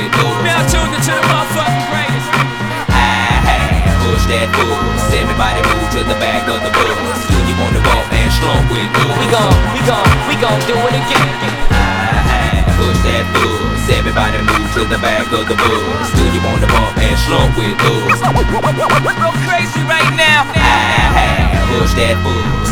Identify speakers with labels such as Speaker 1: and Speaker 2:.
Speaker 1: with us.
Speaker 2: Now tuned into the motherfucking greatest.
Speaker 1: Push that buzz. Everybody move to the back of the bus. Do you wanna bump and slump with us?
Speaker 2: We gon' do it again.
Speaker 1: Push that buzz. Everybody move to the back of the bus. Do you wanna bump and slump with us?
Speaker 2: Go crazy right now.
Speaker 1: Push that buzz.